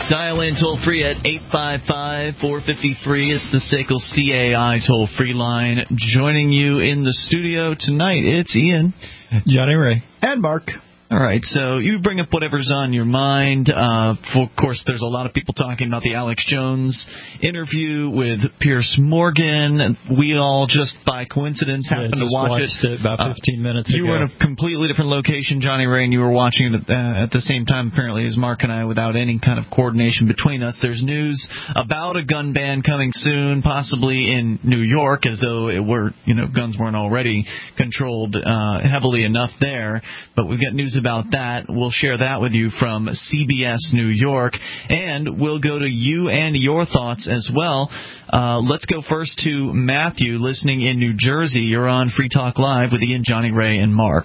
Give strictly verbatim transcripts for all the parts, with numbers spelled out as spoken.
Dial in toll-free at eight five five, four five three. It's the S A C L C A I toll-free line. Joining you in the studio tonight, it's Ian, Johnny Ray, and Mark. All right, so you bring up whatever's on your mind. Uh, for, of course, there's a lot of people talking about the Alex Jones interview with Piers Morgan. We all just by coincidence happened yeah, to watch it. it about fifteen uh, minutes you ago. You were in a completely different location, Johnny Ray, and you were watching it uh, at the same time, apparently, as Mark and I, without any kind of coordination between us. There's news about a gun ban coming soon, possibly in New York, as though it were, you know, guns weren't already controlled uh, heavily enough there. But we've got news about that. We'll share that with you from C B S New York, and we'll go to you and your thoughts as well. Uh, let's go first to Matthew, listening in New Jersey. You're on Free Talk Live with Ian, Johnny Ray, and Mark.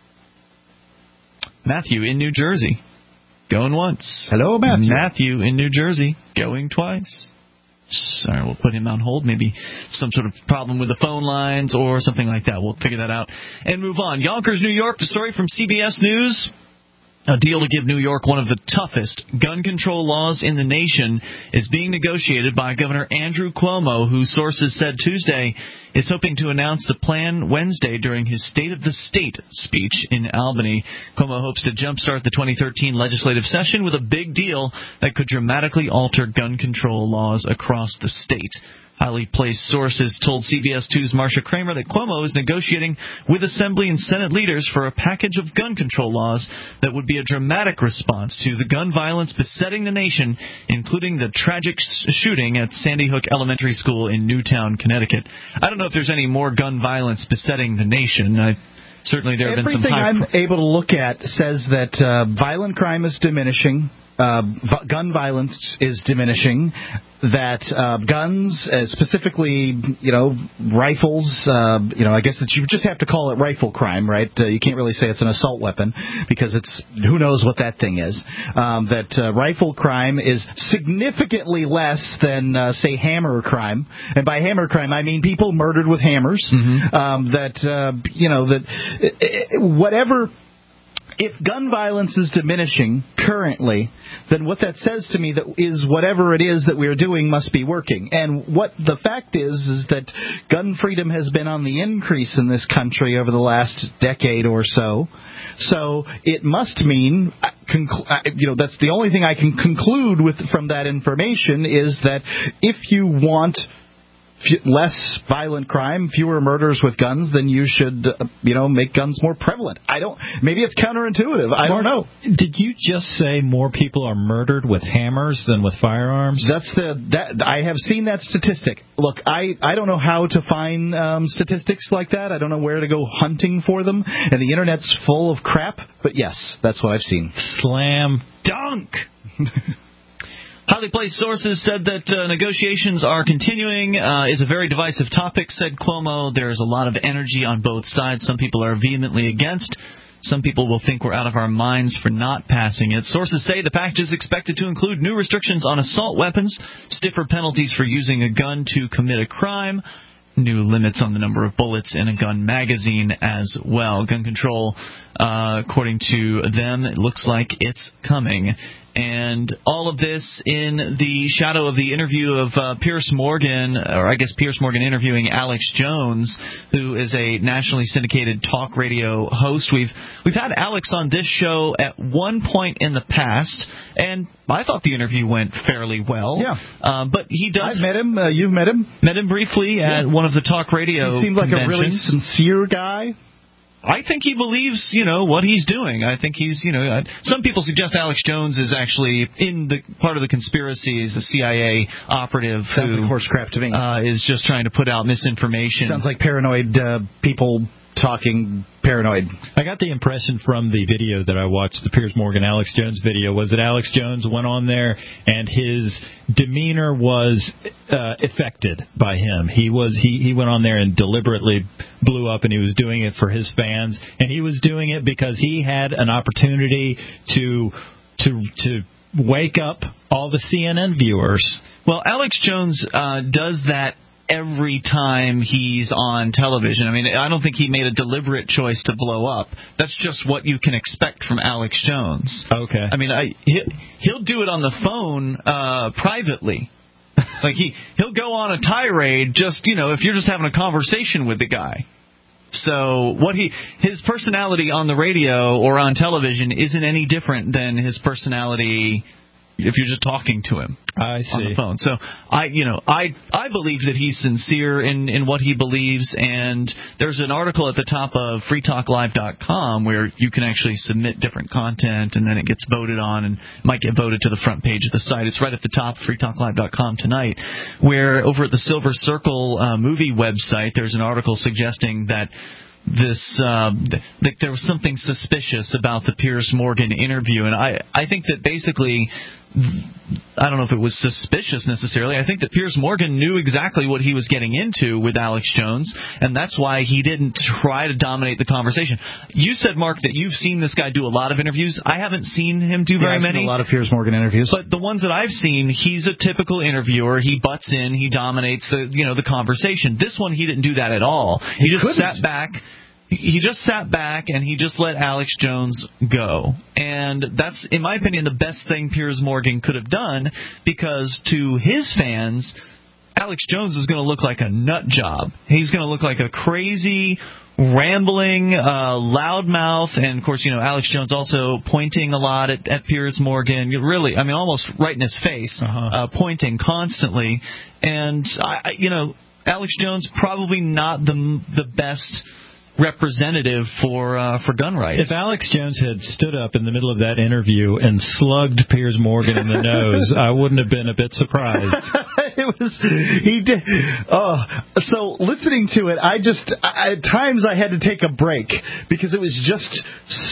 Matthew in New Jersey, going once. Hello, Matthew. Matthew in New Jersey, going twice. Sorry, we'll put him on hold. Maybe some sort of problem with the phone lines or something like that. We'll figure that out and move on. Yonkers, New York, the story from C B S News. A deal to give New York one of the toughest gun control laws in the nation is being negotiated by Governor Andrew Cuomo, who sources said Tuesday is hoping to announce the plan Wednesday during his State of the State speech in Albany. Cuomo hopes to jumpstart the twenty thirteen legislative session with a big deal that could dramatically alter gun control laws across the state. Highly placed sources told C B S two's Marcia Kramer that Cuomo is negotiating with Assembly and Senate leaders for a package of gun control laws that would be a dramatic response to the gun violence besetting the nation, including the tragic shooting at Sandy Hook Elementary School in Newtown, Connecticut. I don't know if there's any more gun violence besetting the nation. I Certainly there have Everything been some high... I'm able to look at says that uh, violent crime is diminishing, uh, v- gun violence is diminishing, that uh, guns, uh, specifically, you know, rifles, uh, you know, I guess that you just have to call it rifle crime, right? Uh, you can't really say it's an assault weapon because it's, who knows what that thing is. Um, that uh, rifle crime is significantly less than, uh, say, hammer crime. And by hammer crime, I mean people murdered with hammers. Mm-hmm. Um, that, uh, you know, that uh, whatever... If gun violence is diminishing currently, then what that says to me that is whatever it is that we're doing must be working. And what the fact is is that gun freedom has been on the increase in this country over the last decade or so. So it must mean, you know, that's the only thing I can conclude with from that information is that if you want less violent crime, fewer murders with guns, then you should, uh, you know, make guns more prevalent. I don't. Maybe it's counterintuitive. I don't know. Did you just say more people are murdered with hammers than with firearms? That's the that I have seen that statistic. Look, I, I don't know how to find um, statistics like that. I don't know where to go hunting for them, and the internet's full of crap. But yes, that's what I've seen. Slam dunk. Highly placed sources said that uh, negotiations are continuing. Uh, is a very divisive topic, said Cuomo. There's a lot of energy on both sides. Some people are vehemently against. Some people will think we're out of our minds for not passing it. Sources say the package is expected to include new restrictions on assault weapons, stiffer penalties for using a gun to commit a crime, new limits on the number of bullets in a gun magazine as well. Gun control, uh, according to them, it looks like it's coming. And all of this in the shadow of the interview of uh, Piers Morgan, or I guess Piers Morgan interviewing Alex Jones, who is a nationally syndicated talk radio host. We've we've had Alex on this show at one point in the past, and I thought the interview went fairly well. Yeah. Uh, but he does... I've met him. Uh, you've met him. Met him briefly at yeah. one of the talk radio He seemed like a really sincere guy. I think he believes, you know, what he's doing. I think he's, you know, some people suggest Alex Jones is actually in the part of the conspiracy. He's a C I A operative. Sounds who, like horse crap to me. Uh, is just trying to put out misinformation. Sounds like paranoid uh, people talking paranoid. I got the impression from the video that I watched, the Piers Morgan Alex Jones video, was that Alex Jones went on there and his demeanor was uh, affected by him. He was he, he went on there and deliberately blew up, and he was doing it for his fans, and he was doing it because he had an opportunity to to to wake up all the C N N viewers. Well, Alex Jones uh, does that every time he's on television. I mean, I don't think he made a deliberate choice to blow up. That's just what you can expect from Alex Jones. Okay. I mean, I, he'll do it on the phone uh, privately. Like, he, he'll go on a tirade just, you know, if you're just having a conversation with the guy. So what he his personality on the radio or on television isn't any different than his personality if you're just talking to him I see. on the phone. So I, you know, I I believe that he's sincere in, in what he believes, and there's an article at the top of free talk live dot com where you can actually submit different content, and then it gets voted on and might get voted to the front page of the site. It's right at the top of free talk live dot com tonight, where over at the Silver Circle uh, movie website, there's an article suggesting that this uh, that there was something suspicious about the Piers Morgan interview, and I I think that basically, I don't know if it was suspicious necessarily. I think that Piers Morgan knew exactly what he was getting into with Alex Jones, and that's why he didn't try to dominate the conversation. You said, Mark, that you've seen this guy do a lot of interviews. I haven't seen him do very yeah, I've many. Seen a lot of Piers Morgan interviews, but the ones that I've seen, he's a typical interviewer. He butts in, he dominates the you know the conversation. This one, he didn't do that at all. He, he just couldn't. sat back. He just sat back and he just let Alex Jones go. And that's, in my opinion, the best thing Piers Morgan could have done, because to his fans, Alex Jones is going to look like a nut job. He's going to look like a crazy, rambling, uh, loudmouth, and, of course, you know, Alex Jones also pointing a lot at, at Piers Morgan. Really, I mean, almost right in his face, uh-huh. uh, pointing constantly. And, I, I, you know, Alex Jones probably not the the best representative for uh, for gun rights. If Alex Jones had stood up in the middle of that interview and slugged Piers Morgan in the nose, I wouldn't have been a bit surprised. It was he did. Oh, so listening to it, I just I, at times I had to take a break because it was just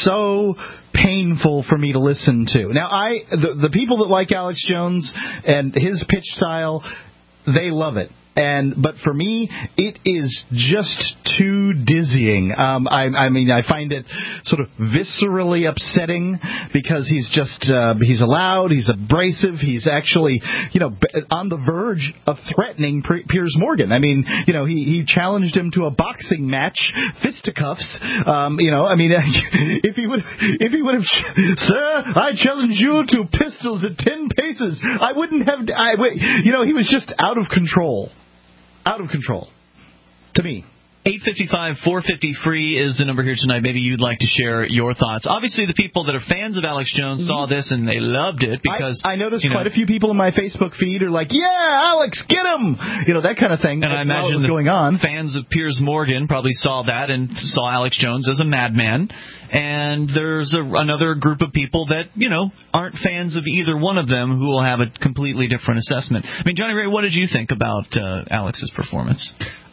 so painful for me to listen to. Now, I the the people that like Alex Jones and his pitch style, they love it. And but for me, it is just too dizzying. Um, I, I mean, I find it sort of viscerally upsetting because he's just uh, he's loud, he's abrasive, he's actually you know on the verge of threatening Piers Morgan. I mean, you know, he, he challenged him to a boxing match, fisticuffs. Um, you know, I mean, if he would if he would have, sir, I challenge you to pistols at ten paces. I wouldn't have. I, you know, he was just out of control. Out of control, to me. eight five five, four five zero, free is the number here tonight. Maybe you'd like to share your thoughts. Obviously, the people that are fans of Alex Jones saw this and they loved it because I, I noticed you know, quite a few people in my Facebook feed are like, "Yeah, Alex, get him!" You know, that kind of thing. And I imagine was the going on. Fans of Piers Morgan probably saw that and saw Alex Jones as a madman. And there's a, another group of people that, you know, aren't fans of either one of them who will have a completely different assessment. I mean, Johnny Ray, what did you think about uh, Alex's performance?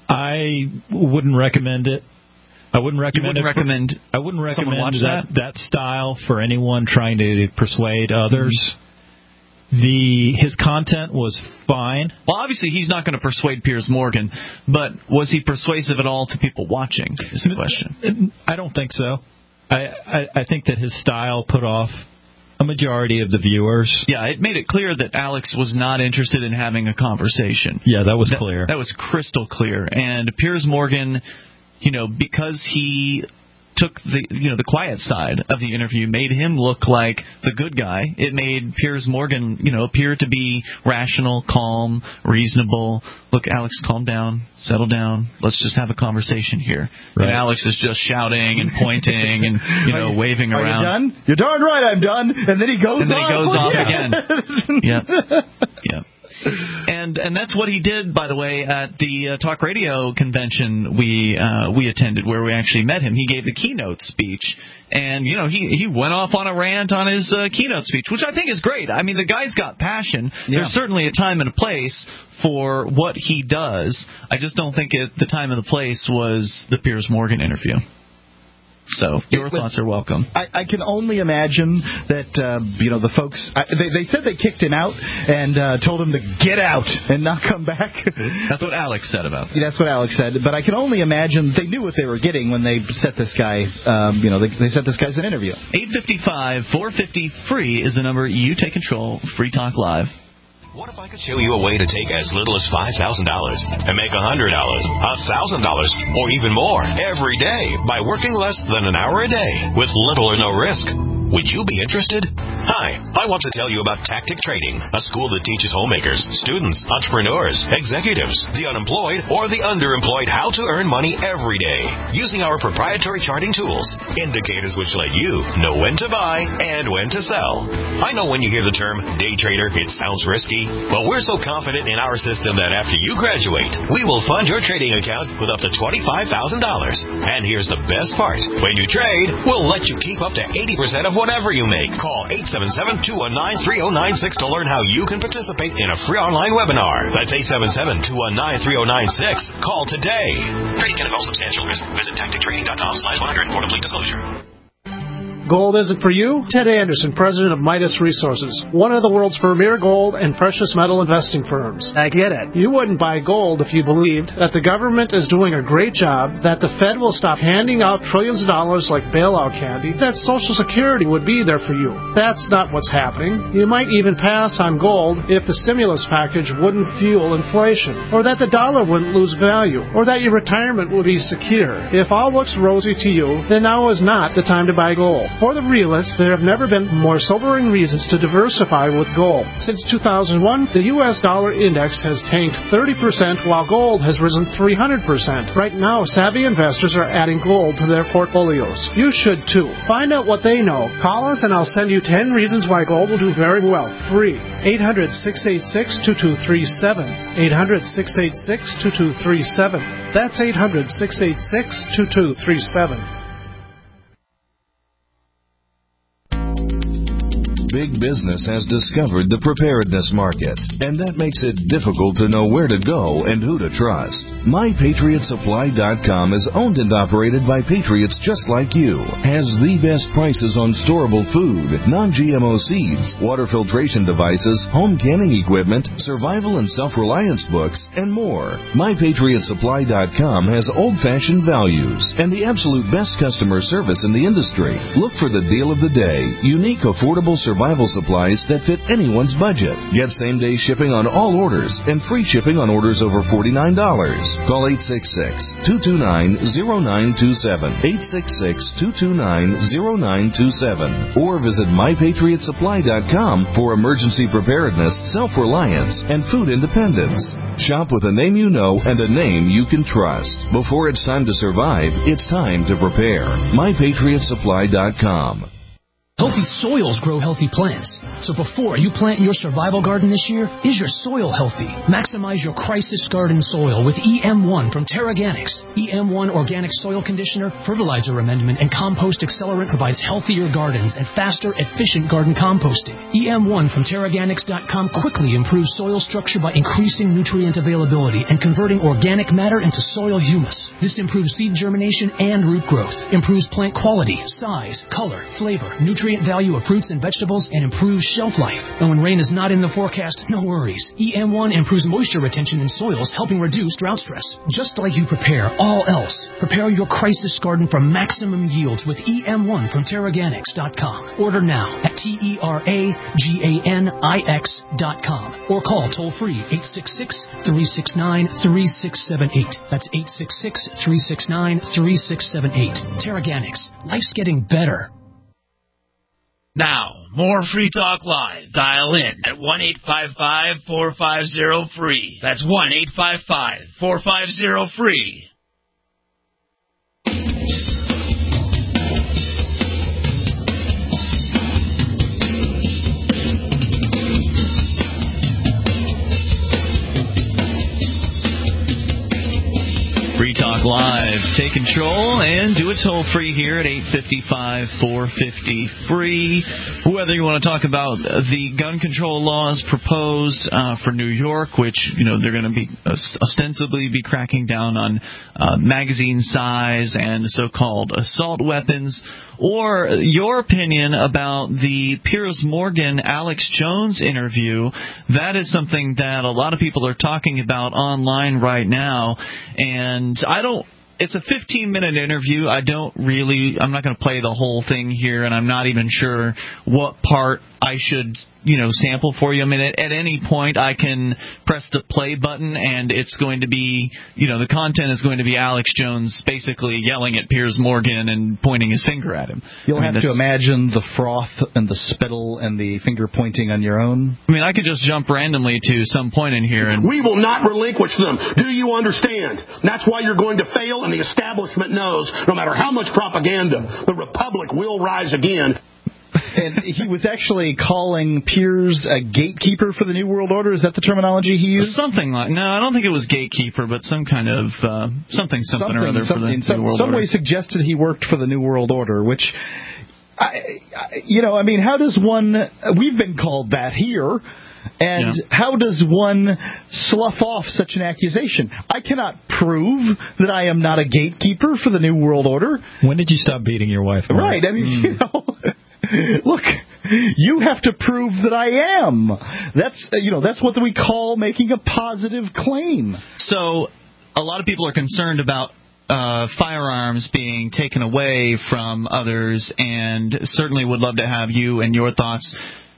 I wouldn't recommend it. I wouldn't recommend you wouldn't it. recommend I wouldn't recommend watch that, that that style for anyone trying to persuade others. Mm-hmm. The his content was fine. Well, obviously he's not going to persuade Piers Morgan, but was he persuasive at all to people watching? Is the question. I don't think so. I, I, I think that his style put off a majority of the viewers. Yeah, it made it clear that Alex was not interested in having a conversation. Yeah, that was that, clear. That was crystal clear. And Piers Morgan, you know, because he took the you know the quiet side of the interview, made him look like the good guy. It made Piers Morgan, you know, appear to be rational, calm, reasonable. Look, Alex, calm down, settle down. Let's just have a conversation here. Right. And Alex is just shouting and pointing and you know you, waving are around. Are you done? You're darn right, I'm done. And then he goes. And then he goes off again. Yeah. Yeah. And and that's what he did, by the way, at the uh, talk radio convention we uh, we attended, where we actually met him. He gave the keynote speech, and you know he he went off on a rant on his uh, keynote speech, which I think is great. I mean, the guy's got passion. Yeah. There's certainly a time and a place for what he does. I just don't think it, the time and the place was the Piers Morgan interview. So your was, thoughts are welcome. I, I can only imagine that uh, you know the folks. I, they, they said they kicked him out and uh, told him to get out and not come back. That's what Alex said about that. That's what Alex said. But I can only imagine they knew what they were getting when they set this guy. Um, you know, they, they set this guy's an interview. eight five five, four five zero, free is the number. You take control. Free Talk Live. What if I could show you a way to take as little as five thousand dollars and make one hundred dollars, one thousand dollars, or even more every day by working less than an hour a day with little or no risk? Would you be interested? Hi, I want to tell you about Tactic Trading, a school that teaches homemakers, students, entrepreneurs, executives, the unemployed, or the underemployed how to earn money every day using our proprietary charting tools, indicators which let you know when to buy and when to sell. I know when you hear the term day trader, it sounds risky. Well, we're so confident in our system that after you graduate, we will fund your trading account with up to twenty-five thousand dollars. And here's the best part. When you trade, we'll let you keep up to eighty percent of whatever you make. Call eight seven seven, two one nine, three zero nine six to learn how you can participate in a free online webinar. That's eight seven seven, two one nine, three zero nine six. Call today. Trading can involve substantial risk. Visit tactic trading dot com slash one hundred for complete disclosure. Gold isn't for you? Ted Anderson, president of Midas Resources, one of the world's premier gold and precious metal investing firms. I get it. You wouldn't buy gold if you believed that the government is doing a great job, that the Fed will stop handing out trillions of dollars like bailout candy, that Social Security would be there for you. That's not what's happening. You might even pass on gold if the stimulus package wouldn't fuel inflation, or that the dollar wouldn't lose value, or that your retirement would be secure. If all looks rosy to you, then now is not the time to buy gold. For the realists, there have never been more sobering reasons to diversify with gold. Since two thousand one, the U S dollar index has tanked thirty percent while gold has risen three hundred percent. Right now, savvy investors are adding gold to their portfolios. You should too. Find out what they know. Call us and I'll send you ten reasons why gold will do very well. Free. eight hundred, six eight six, two two three seven. eight hundred, six eight six, two two three seven. That's eight hundred, six eight six, two two three seven. Big business has discovered the preparedness market, and that makes it difficult to know where to go and who to trust. My Patriot Supply dot com is owned and operated by patriots just like you, has the best prices on storable food, non-G M O seeds, water filtration devices, home canning equipment, survival and self-reliance books, and more. My Patriot Supply dot com has old-fashioned values and the absolute best customer service in the industry. Look for the deal of the day, unique, affordable survival supplies that fit anyone's budget. Get same-day shipping on all orders and free shipping on orders over forty-nine dollars. Call eight six six, two two nine, zero nine two seven, eight six six, two two nine, zero nine two seven, or visit My Patriot Supply dot com for emergency preparedness, self-reliance, and food independence. Shop with a name you know and a name you can trust. Before it's time to survive, it's time to prepare. My Patriot Supply dot com. Healthy soils grow healthy plants. So before you plant your survival garden this year, is your soil healthy? Maximize your crisis garden soil with E M one from Terraganics. E M one Organic Soil Conditioner, Fertilizer Amendment, and Compost Accelerant provides healthier gardens and faster, efficient garden composting. E M one from Terraganics dot com quickly improves soil structure by increasing nutrient availability and converting organic matter into soil humus. This improves seed germination and root growth, improves plant quality, size, color, flavor, nutrient value of fruits and vegetables, and improves shelf life. And when rain is not in the forecast, no worries. E M one improves moisture retention in soils, helping reduce drought stress. Just like you prepare all else, prepare your crisis garden for maximum yields with E M one from Terraganics dot com. Order now at T E R A G A N I X dot com or call toll-free eight six six, three six nine, three six seven eight. That's eight six six, three six nine, three six seven eight. Terraganics. Life's getting better. Now, more Free Talk Live. Dial in at one eight five five, four five zero, free. That's one eight five five, four five zero, free. Free Talk Live. Take control and do it toll-free here at eight five five, four five zero, free. Whether you want to talk about the gun control laws proposed uh, for New York, which, you know, they're going to be ostensibly be cracking down on uh, magazine size and so-called assault weapons, or your opinion about the Piers Morgan Alex Jones interview. That is something that a lot of people are talking about online right now, and I don't It's a fifteen-minute interview. I don't really – I'm not going to play the whole thing here, and I'm not even sure what part I should you know, sample for you? I mean, at, at any point I can press the play button and it's going to be, you know, the content is going to be Alex Jones basically yelling at Piers Morgan and pointing his finger at him. You'll I mean, have to imagine the froth and the spittle and the finger pointing on your own. I mean, I could just jump randomly to some point in here and... We will not relinquish them. Do you understand? That's why you're going to fail, and the establishment knows no matter how much propaganda, the Republic will rise again. And he was actually calling Piers a gatekeeper for the New World Order. Is that the terminology he used? Something like... No, I don't think it was gatekeeper, but some kind of... Uh, something, something, something or other some, for the in some, New World some Order. way suggested he worked for the New World Order, which... I, I, you know, I mean, how does one... We've been called that here... And yeah. How does one slough off such an accusation? I cannot prove that I am not a gatekeeper for the New World Order. When did you stop beating your wife, Mark? Right. I mean, mm. you know, look, you have to prove that I am. That's, you know, that's what we call making a positive claim. So a lot of people are concerned about Uh, firearms being taken away from others, and certainly would love to have you and your thoughts.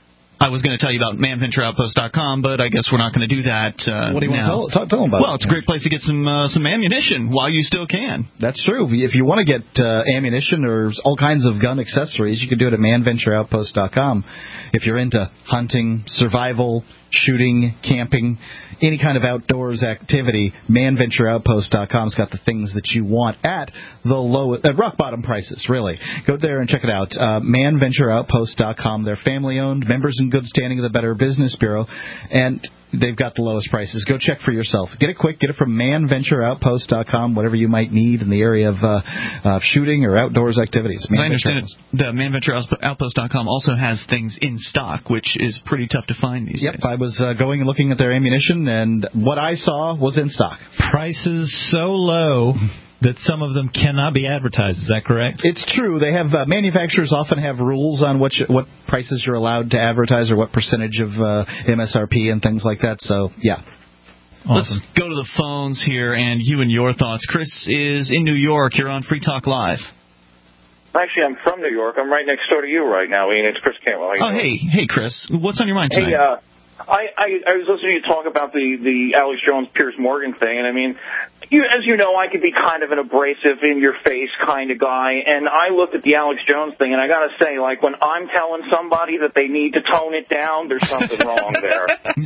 I was going to tell you about man venture outpost dot com, but I guess we're not going to do that uh, What do you now. want to tell, tell them about? Well, it's a great place to get some uh, some ammunition while you still can. That's true. If you want to get uh, ammunition or all kinds of gun accessories, you can do it at man venture outpost dot com. If you're into hunting, survival, shooting, camping, any kind of outdoors activity, man venture outpost dot com's got the things that you want at the lowest, at rock bottom prices, really. Go there and check it out. Uh, man venture outpost dot com. They're family owned, members in good standing of the Better Business Bureau, and they've got the lowest prices. Go check for yourself. Get it quick. Get it from man venture outpost dot com, whatever you might need in the area of uh, uh, shooting or outdoors activities. As I understand it, the man venture outpost dot com also has things in stock, which is pretty tough to find these yep, days. I was uh, going and looking at their ammunition, and what I saw was in stock. Prices so low that some of them cannot be advertised. Is that correct? It's true. They have uh, manufacturers often have rules on what you, what prices you're allowed to advertise or what percentage of uh, M S R P and things like that. So, yeah. Awesome. Let's go to the phones here and you and your thoughts. Chris is in New York. You're on Free Talk Live. Actually, I'm from New York. I'm right next door to you right now, Ian. It's Chris Cantwell. Oh, hey. Hey, Chris. What's on your mind tonight? Hey, uh, I, I, I was listening to you talk about the, the Alex Jones-Piers Morgan thing, and I mean, you, as you know, I could be kind of an abrasive, in-your-face kind of guy, and I looked at the Alex Jones thing, and I got to say, like, when I'm telling somebody that they need to tone it down, there's something wrong there.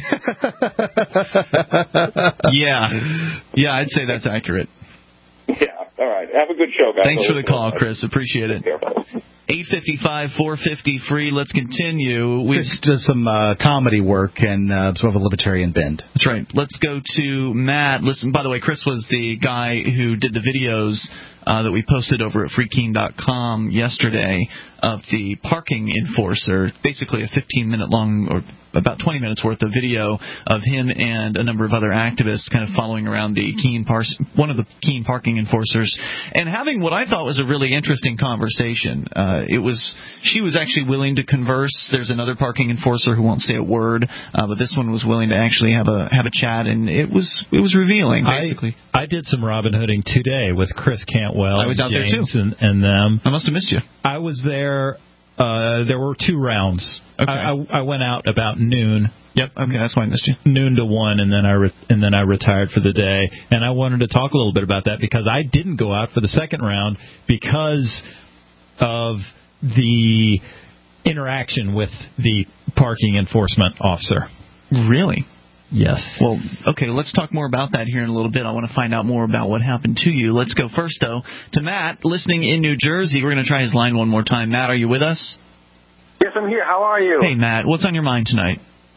yeah. Yeah, I'd say that's accurate. Yeah, all right. Have a good show, guys. Thanks for the call, Chris. Appreciate it. eight five five, four five zero, free. Let's continue. We Chris does some uh, comedy work and uh, sort of a libertarian bend. That's right. Let's go to Matt. Listen, by the way, Chris was the guy who did the videos uh, that we posted over at free keen dot com yesterday of the parking enforcer, basically a fifteen-minute long or about twenty minutes worth of video of him and a number of other activists kind of following around the Keene pars- one of the Keene parking enforcers and having what I thought was a really interesting conversation. Uh, it was she was actually willing to converse. There's another parking enforcer who won't say a word, uh, but this one was willing to actually have a have a chat, and it was it was revealing. Basically, I, I did some Robin Hooding today with Chris Cantwell. I was and out James there too, and, and them. I must have missed you. I was there. Uh, there were two rounds. Okay. I, I, I went out about noon. Yep. Okay, that's why I missed you. Noon to one, and then I re- and then I retired for the day. And I wanted to talk a little bit about that because I didn't go out for the second round because of the interaction with the parking enforcement officer. Really? Yes. Well, okay, let's talk more about that here in a little bit. I want to find out more about what happened to you. Let's go first, though, to Matt, listening in New Jersey. We're going to try his line one more time. Matt, are you with us? Yes, I'm here. How are you? Hey, Matt, what's on your mind tonight?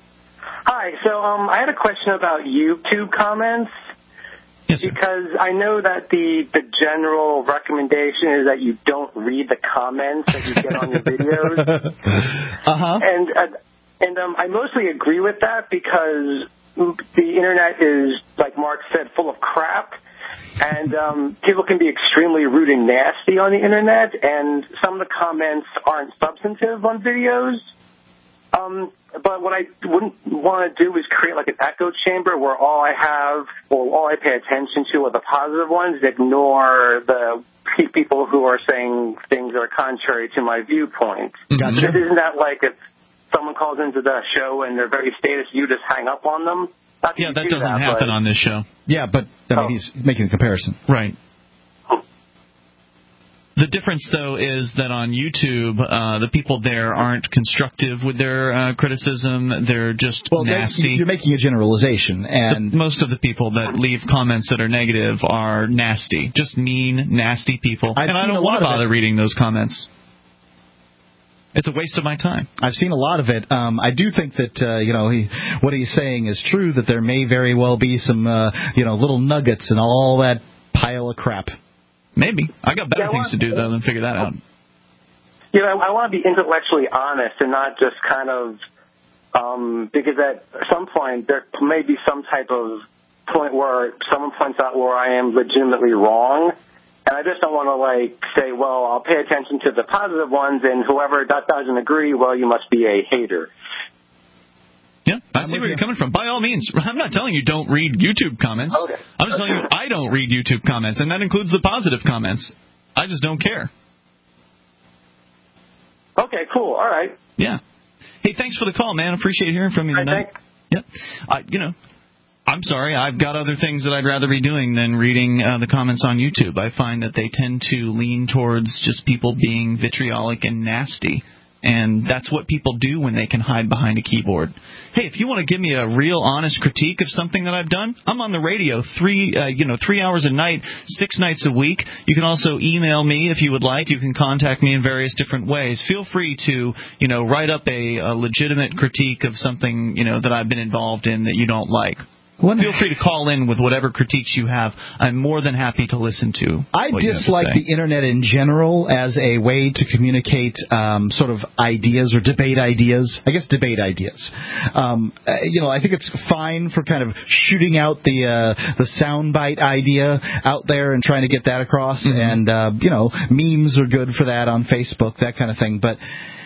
Hi. So um, I had a question about YouTube comments. Yes, sir. Because I know that the, the general recommendation is that you don't read the comments that you get on your videos. Uh-huh. And, uh, and um, I mostly agree with that because the Internet is, like Mark said, full of crap. And um, people can be extremely rude and nasty on the Internet, and some of the comments aren't substantive on videos. Um, but what I wouldn't want to do is create like an echo chamber where all I have or all I pay attention to are the positive ones, ignore the people who are saying things that are contrary to my viewpoint. Gotcha. Isn't that like a someone calls into the show and they're very status, you just hang up on them. Not yeah, you that do doesn't that, happen but, on this show. Yeah, but I mean, Oh. he's making a comparison. Right. The difference, though, is that on YouTube, uh, the people there aren't constructive with their uh, criticism. They're just well, nasty. You're making a generalization, and the, most of the people that leave comments that are negative are nasty, just mean, nasty people. I've and I seen don't a want to lot of bother it. reading those comments. It's a waste of my time. I've seen a lot of it. Um, I do think that uh, you know he, what he's saying is true. That there may very well be some uh, you know little nuggets and all that pile of crap. Maybe. I got better Yeah, things to do, though, than figure that out. You know, I want to be intellectually honest and not just kind of, um, because at some point there may be some type of point where someone points out where I am legitimately wrong, and I just don't want to, like, say, well, I'll pay attention to the positive ones, and whoever that doesn't agree, well, you must be a hater. Yeah, I I'm see where you. you're coming from. By all means, I'm not telling you don't read YouTube comments. Okay. I'm just telling you I don't read YouTube comments, and that includes the positive comments. I just don't care. Okay, cool. All right. Yeah. Hey, thanks for the call, man. Appreciate hearing from you I tonight. think. Yep. I, you know, I'm sorry. I've got other things that I'd rather be doing than reading uh, the comments on YouTube. I find that they tend to lean towards just people being vitriolic and nasty. And that's what people do when they can hide behind a keyboard. Hey, if you want to give me a real honest critique of something that I've done, I'm on the radio three, uh, you know, three hours a night, six nights a week. You can also email me if you would like. You can contact me in various different ways. Feel free to, you know, write up a, a legitimate critique of something, you know, that I've been involved in that you don't like. When, Feel free to call in with whatever critiques you have. I'm more than happy to listen to. I what you have to dislike say. the Internet in general as a way to communicate um, sort of ideas or debate ideas. I guess debate ideas. Um, uh, you know, I think it's fine for kind of shooting out the uh, the soundbite idea out there and trying to get that across. Mm-hmm. And, uh, you know, memes are good for that on Facebook, that kind of thing. But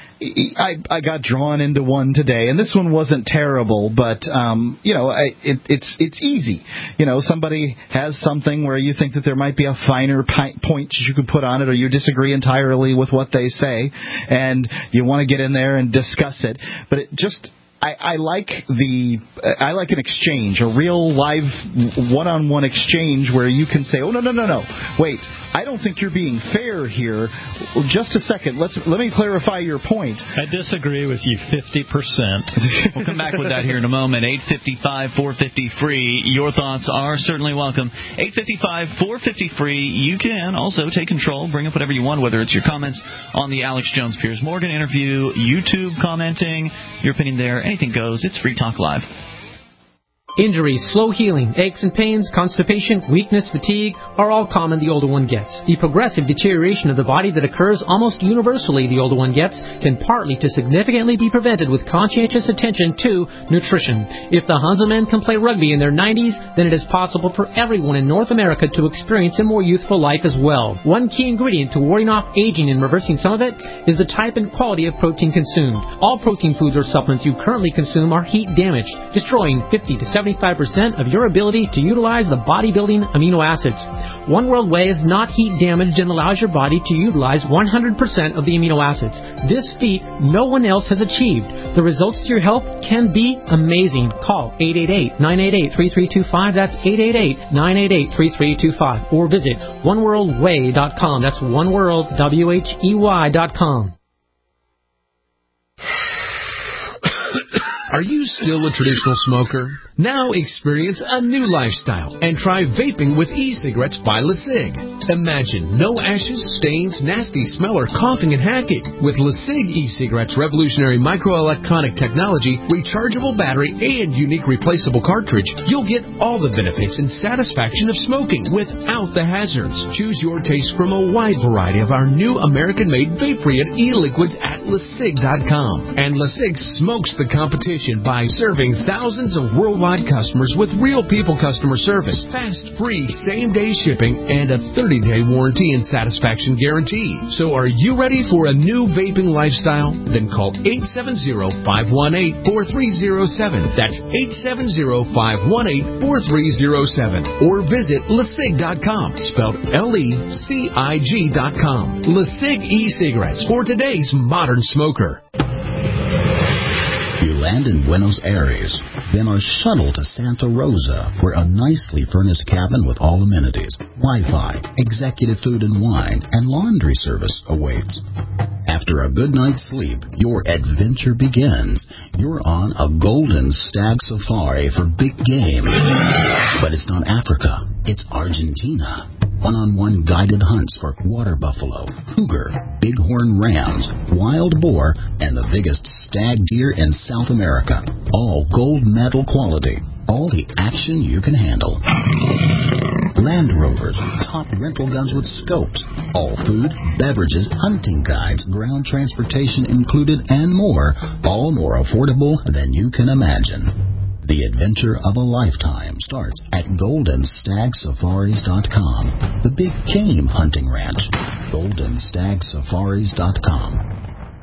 I, I got drawn into one today, and this one wasn't terrible, but um, you know, I, it, it's it's easy. You know, somebody has something where you think that there might be a finer pi- point you could put on it, or you disagree entirely with what they say, and you want to get in there and discuss it, but it just. I, I like the I like an exchange, a real live one-on-one exchange where you can say, "Oh no no no no, wait, I don't think you're being fair here. Just a second, let's let me clarify your point." I disagree with you fifty percent. We'll come back with that here in a moment. eight five five, four five zero, free. Your thoughts are certainly welcome. eight five five, four five zero, free. You can also take control, bring up whatever you want, whether it's your comments on the Alex Jones Piers Morgan interview, YouTube commenting, your opinion there. Anything goes. It's Free Talk Live. Injuries, slow healing, aches and pains, constipation, weakness, fatigue are all common the older one gets. The progressive deterioration of the body that occurs almost universally the older one gets can partly to significantly be prevented with conscientious attention to nutrition. If the Hanselmen can play rugby in their nineties, then it is possible for everyone in North America to experience a more youthful life as well. One key ingredient to warding off aging and reversing some of it is the type and quality of protein consumed. All protein foods or supplements you currently consume are heat damaged, destroying fifty to seventy-five percent of your ability to utilize the bodybuilding amino acids. One World Whey is not heat damaged and allows your body to utilize one hundred percent of the amino acids. This feat no one else has achieved. The results to your health can be amazing. Call eight eight eight, nine eight eight, three three two five. That's eight eight eight, nine eight eight, three three two five. Or visit one world whey dot com. That's oneworld, W H E Y dot com. Are you still a traditional smoker? Now experience a new lifestyle and try vaping with e-cigarettes by LeSig. Imagine no ashes, stains, nasty smell, or coughing and hacking. With LeSig e-cigarettes' revolutionary microelectronic technology, rechargeable battery, and unique replaceable cartridge, you'll get all the benefits and satisfaction of smoking without the hazards. Choose your taste from a wide variety of our new American-made vape-free e-liquids at LeSig dot com. And LeSig smokes the competition by serving thousands of worldwide customers with real people customer service, fast, free, same-day shipping, and a thirty-day warranty and satisfaction guarantee. So are you ready for a new vaping lifestyle? Then call eight seven zero, five one eight, four three zero seven. That's eight seven zero, five one eight, four three zero seven. Or visit LeSig dot com, spelled L E C I G dot com. LeSig e-cigarettes for today's modern smoker. You land in Buenos Aires, then are shuttled to Santa Rosa, where a nicely furnished cabin with all amenities, Wi-Fi, executive food and wine, and laundry service awaits. After a good night's sleep, your adventure begins. You're on a golden stag safari for big game. But it's not Africa, it's Argentina. One-on-one guided hunts for water buffalo, cougar, bighorn rams, wild boar, and the biggest stag deer in South America. All gold medal quality. All the action you can handle. Land Rovers, top rental guns with scopes. All food, beverages, hunting guides, ground transportation included, and more. All more affordable than you can imagine. The adventure of a lifetime starts at golden stag safaris dot com. The big game hunting ranch. golden stag safaris dot com.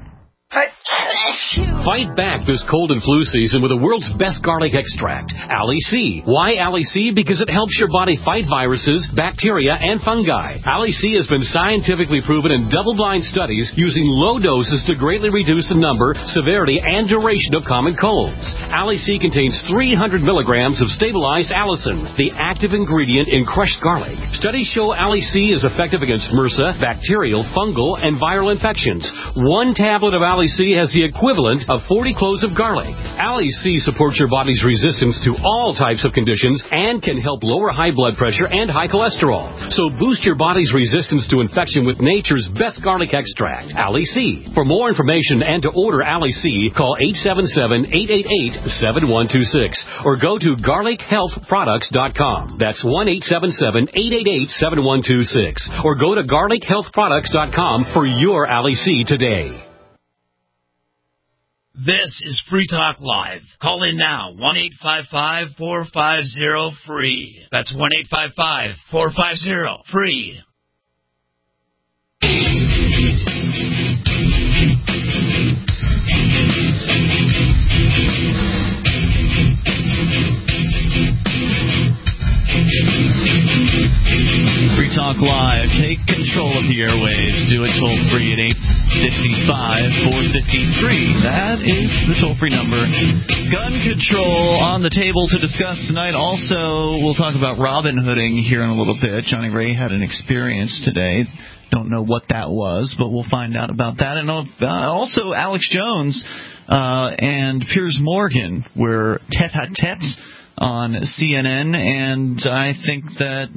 Fight back this cold and flu season with the world's best garlic extract, Ali C. Why Ali C? Because it helps your body fight viruses, bacteria, and fungi. Ali C has been scientifically proven in double-blind studies using low doses to greatly reduce the number, severity, and duration of common colds. Ali C contains three hundred milligrams of stabilized allicin, the active ingredient in crushed garlic. Studies show Ali C is effective against MRSA, bacterial, fungal, and viral infections. One tablet of Ali C has the equivalent of forty cloves of garlic. Ali C supports your body's resistance to all types of conditions and can help lower high blood pressure and high cholesterol. So boost your body's resistance to infection with nature's best garlic extract, Ali C. For more information and to order Ali C, call eight seven seven, eight eight eight, seven one two six or go to garlic health products dot com. That's one eight seven seven, eight eight eight, seven one two six or go to garlic health products dot com for your Ali C today. This is Free Talk Live. Call in now, one eight five five, four five zero, free. That's one eight five five, four five zero, free. Free Talk Live. Take control of the airwaves. Do it toll free at eight five five, four five three. That is the toll-free number. Gun control on the table to discuss tonight. Also, we'll talk about Robin Hooding here in a little bit. Johnny Ray had an experience today. Don't know what that was, but we'll find out about that. And uh, also, Alex Jones uh, and Piers Morgan were tete-a-tete on C N N, and I think that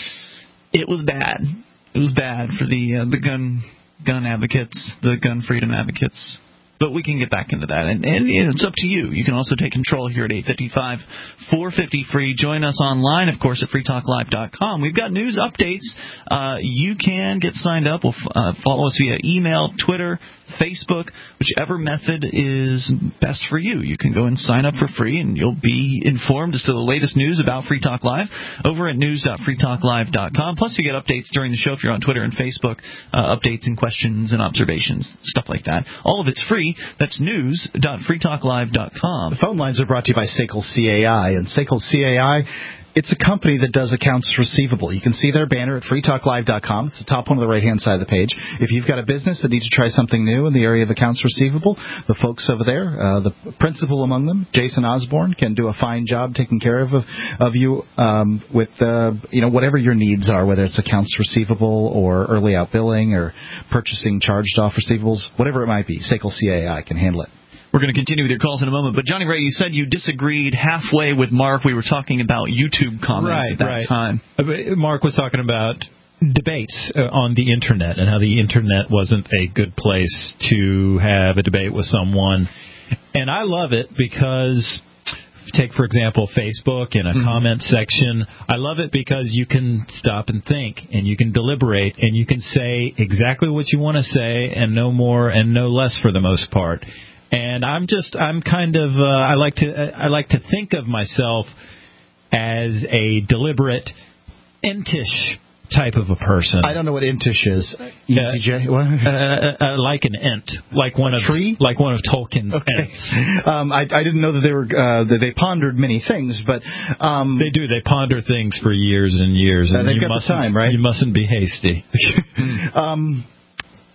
it was bad. It was bad for the uh, the gun gun advocates, the gun freedom advocates. But we can get back into that. And, and you know, it's up to you. You can also take control here at eight five five, four five zero, free. Join us online, of course, at free talk live dot com. We've got news updates. Uh, you can get signed up. We'll uh, follow us via email, Twitter, Facebook, whichever method is best for you. You can go and sign up for free, and you'll be informed as to the latest news about Free Talk Live over at news dot free talk live dot com. Plus, you get updates during the show if you're on Twitter and Facebook, uh, updates and questions and observations, stuff like that. All of it's free. That's news dot free talk live dot com. The phone lines are brought to you by S A C L C A I. And S A C L C A I, it's a company that does accounts receivable. You can see their banner at free talk live dot com. It's the top one on the right-hand side of the page. If you've got a business that needs to try something new in the area of accounts receivable, the folks over there, uh, the principal among them, Jason Osborne, can do a fine job taking care of of you um, with uh, you know whatever your needs are, whether it's accounts receivable or early out billing or purchasing charged off receivables, whatever it might be. S A C L C A I can handle it. We're going to continue with your calls in a moment. But, Johnny Ray, you said you disagreed halfway with Mark. We were talking about YouTube comments right, at that right. time. Mark was talking about debates uh, on the Internet and how the Internet wasn't a good place to have a debate with someone. And I love it because, take, for example, Facebook in a mm-hmm. comment section. I love it because you can stop and think, and you can deliberate, and you can say exactly what you want to say and no more and no less for the most part. And I'm just, I'm kind of, uh, I like to, I like to think of myself as a deliberate, entish type of a person. I don't know what entish is. E T J? Uh, uh, uh, like an ent, like one a of tree, like one of Tolkien's okay. ents. Um, I, I didn't know that they were, uh, that they pondered many things, but um, they do. They ponder things for years and years. Uh, and they've you got the time, right? You mustn't be hasty. um.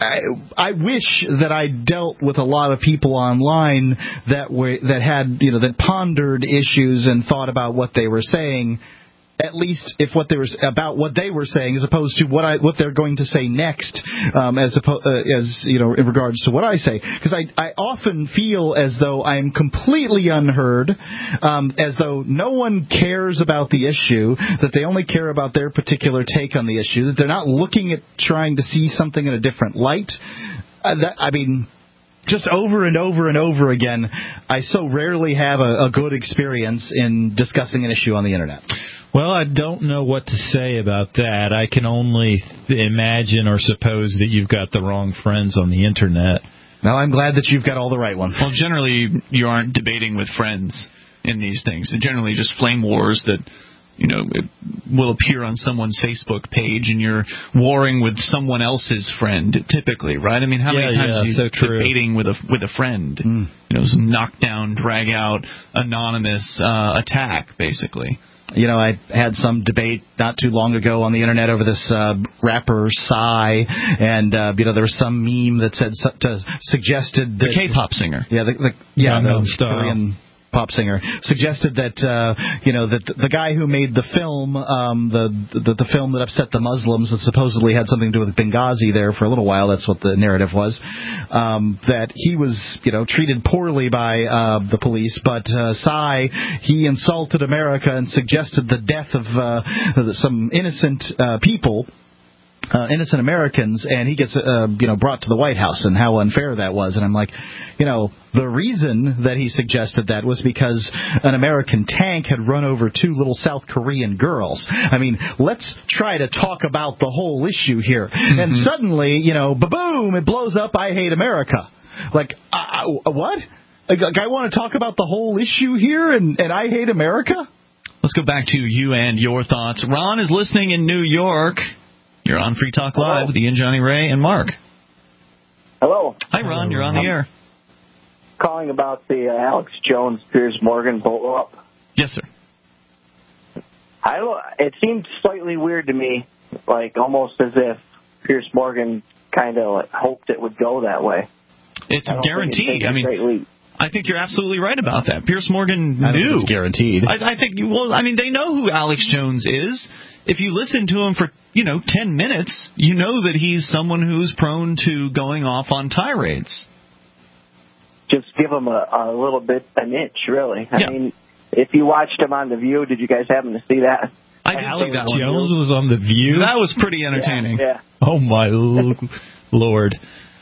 I, I wish that I dealt with a lot of people online that were that had you know that pondered issues and thought about what they were saying. At least if what they were about what they were saying, as opposed to what I what they're going to say next, um, as oppo- uh, as you know, in regards to what I say, because I I often feel as though I'm completely unheard, um, as though no one cares about the issue, that they only care about their particular take on the issue, that they're not looking at trying to see something in a different light. Uh, that, I mean. Just over and over and over again, I so rarely have a, a good experience in discussing an issue on the Internet. Well, I don't know what to say about that. I can only th- imagine or suppose that you've got the wrong friends on the Internet. Now, I'm glad that you've got all the right ones. Well, generally, you aren't debating with friends in these things. They're generally just flame wars that, you know, it will appear on someone's Facebook page, and you're warring with someone else's friend, typically, right? I mean, how yeah, many times yeah, are you so true. debating with a with a friend? Mm. You know, some knockdown, drag out, anonymous uh, attack, basically. You know, I had some debate not too long ago on the Internet over this uh, rapper Psy, and uh, you know, there was some meme that said to, suggested that the K-pop singer, yeah, the, the yeah, Gangnam the Style. Korean pop singer, suggested that uh, you know that the guy who made the film, um, the, the the film that upset the Muslims, that supposedly had something to do with Benghazi there for a little while. That's what the narrative was. Um, that he was you know treated poorly by uh, the police, but uh, Psy, he insulted America and suggested the death of uh, some innocent uh, people. Uh, innocent Americans, and he gets, uh, you know, brought to the White House, and how unfair that was. And I'm like, you know, the reason that he suggested that was because an American tank had run over two little South Korean girls. I mean, let's try to talk about the whole issue here. Mm-hmm. And suddenly, you know, ba-boom, it blows up, I hate America. Like, uh, what? Like, I want to talk about the whole issue here, and, and I hate America? Let's go back to you and your thoughts. Ron is listening in New York. You're on Free Talk Live Hello. with Ian, Johnny, Ray, and Mark. Hello. Hi, Ron. You're on the air. Calling about the uh, Alex Jones Piers Morgan blow up. Yes, sir. I don't, it seemed slightly weird to me, like almost as if Piers Morgan kind of like hoped it would go that way. It's guaranteed. I mean, I think you're absolutely right about that. Piers Morgan I don't knew. think it's guaranteed. I, I think. Well, I mean, they know who Alex Jones is. If you listen to him for, you know, ten minutes, you know that he's someone who's prone to going off on tirades. Just give him a, a little bit, an inch, really. I yeah. mean, if you watched him on The View, did you guys happen to see that? I did Alex see that Jones one. was on The View? That was pretty entertaining. Yeah. yeah. Oh, my l- Lord.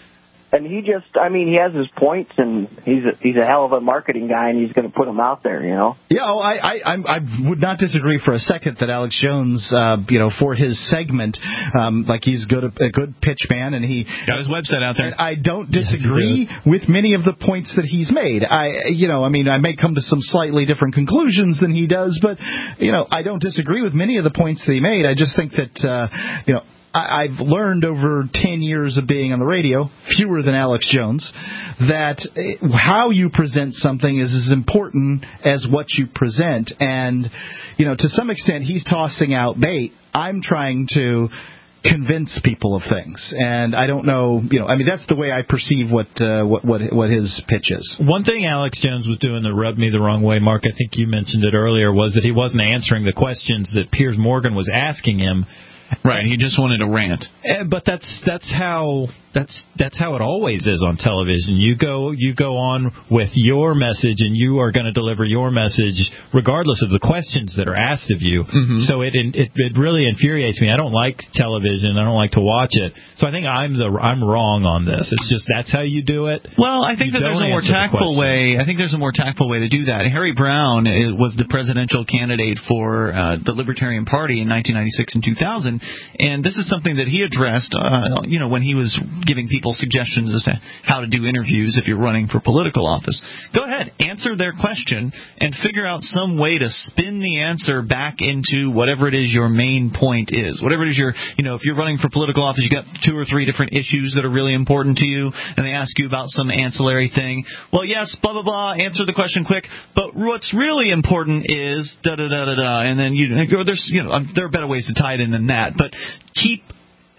And he just, I mean, he has his points, and he's a, he's a hell of a marketing guy, and he's going to put them out there, you know? Yeah, oh, I, I, I I would not disagree for a second that Alex Jones, uh, you know, for his segment, um, like he's good, a good pitch man, and he got his website out there. And I don't disagree yes, with many of the points that he's made. I, you know, I mean, I may come to some slightly different conclusions than he does, but you know, I don't disagree with many of the points that he made. I just think that, uh, you know. I've learned over ten years of being on the radio, fewer than Alex Jones, that how you present something is as important as what you present. And, you know, to some extent, he's tossing out bait. I'm trying to convince people of things. And I don't know, you know, I mean, that's the way I perceive what uh, what, what what his pitch is. One thing Alex Jones was doing that rubbed me the wrong way, Mark, I think you mentioned it earlier, was that he wasn't answering the questions that Piers Morgan was asking him. Right, he just wanted to rant. But that's that's how that's that's how it always is on television. You go you go on with your message, and you are going to deliver your message regardless of the questions that are asked of you. Mm-hmm. So it, it it really infuriates me. I don't like television. I don't like to watch it. So I think I'm the I'm wrong on this. It's just that's how you do it. Well, I think you that there's a more tactful the way. I think there's a more tactful way to do that. Harry Brown was the presidential candidate for uh, the Libertarian Party in nineteen ninety-six and two thousand. And this is something that he addressed, uh, you know, when he was giving people suggestions as to how to do interviews if you're running for political office. Go ahead, answer their question, and figure out some way to spin the answer back into whatever it is your main point is. Whatever it is your, you know, if you're running for political office, you got two or three different issues that are really important to you, and they ask you about some ancillary thing. Well, yes, blah, blah, blah, answer the question quick, but what's really important is da, da, da, da, da, and then, you know, there's, you know, there are better ways to tie it in than that, but keep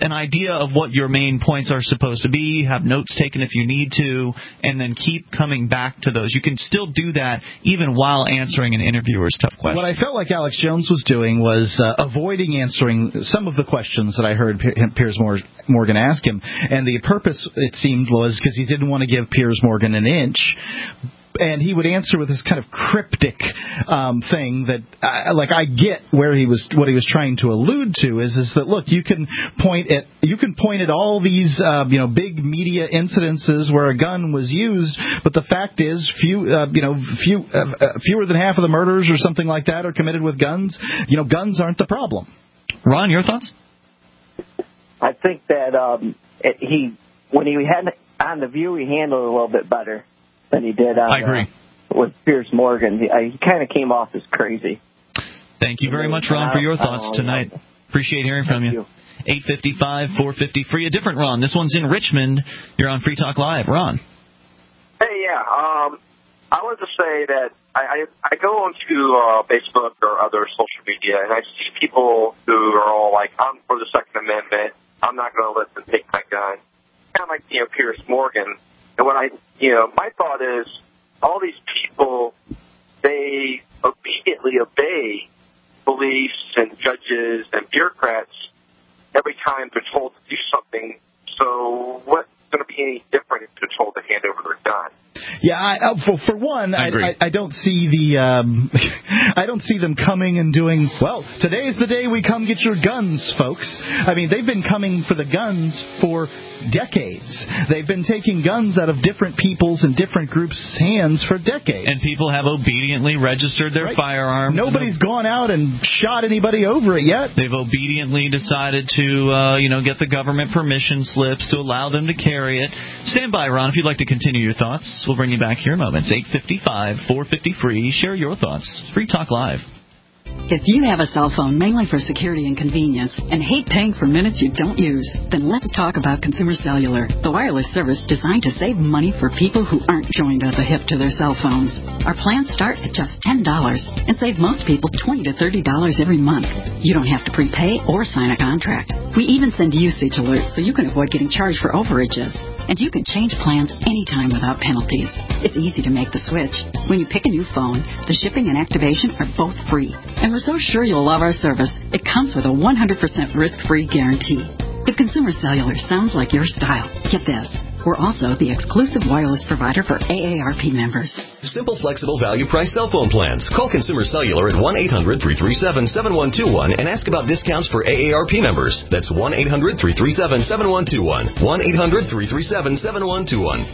an idea of what your main points are supposed to be, have notes taken if you need to, and then keep coming back to those. You can still do that even while answering an interviewer's tough question. What I felt like Alex Jones was doing was uh, avoiding answering some of the questions that I heard Piers Morgan ask him, and the purpose, it seemed, was because he didn't want to give Piers Morgan an inch. And he would answer with this kind of cryptic um, thing that, uh, like, I get where he was, what he was trying to allude to is, is that look, you can point at, you can point at all these, uh, you know, big media incidences where a gun was used, but the fact is, few, uh, you know, few, uh, fewer than half of the murders or something like that are committed with guns. You know, guns aren't the problem. Ron, your thoughts? I think that um, it, he, when he had on The View, he handled it a little bit better than he did on, I agree. Uh, with Piers Morgan. He, he kind of came off as crazy. Thank you very much, Ron, for your thoughts tonight. Appreciate hearing from you. eight five five, four five zero, free. A different Ron. This one's in Richmond. You're on Free Talk Live. Ron. Hey, yeah. Um, I wanted to say that I, I, I go onto uh, Facebook or other social media, and I see people who are all like, I'm for the Second Amendment. I'm not going to let them take my gun. Kind of like, you know, Piers Morgan. And what I, you know, my thought is, all these people, they obediently obey beliefs and judges and bureaucrats every time they're told to do something. So what's going to be any different if they're told to hand over their gun? Yeah, I, uh, for for one, I, I, I don't see the um, I don't see them coming and doing, well, today's the day we come get your guns, folks. I mean, they've been coming for the guns for decades. They've been taking guns out of different people's and different groups' hands for decades. And people have obediently registered their right. firearms. Nobody's gone out and shot anybody over it yet. They've obediently decided to, uh, you know, get the government permission slips to allow them to carry it. Stand by, Ron, if you'd like to continue your thoughts. We'll bring you back here in moments. eight five five, four five zero, free. Share your thoughts. Free Talk Live. If you have a cell phone mainly for security and convenience and hate paying for minutes you don't use, then let's talk about Consumer Cellular, the wireless service designed to save money for people who aren't joined at the hip to their cell phones. Our plans start at just ten dollars and save most people twenty to thirty dollars every month. You don't have to prepay or sign a contract. We even send usage alerts so you can avoid getting charged for overages. And you can change plans anytime without penalties. It's easy to make the switch. When you pick a new phone, the shipping and activation are both free. And we're so sure you'll love our service, it comes with a one hundred percent risk-free guarantee. If Consumer Cellular sounds like your style, get this. We're also the exclusive wireless provider for A A R P members. Simple, flexible, value price cell phone plans. Call Consumer Cellular at one eight hundred, three three seven, seven one two one and ask about discounts for A A R P members. That's one eight hundred, three three seven, seven one two one. one eight hundred, three three seven, seven one two one.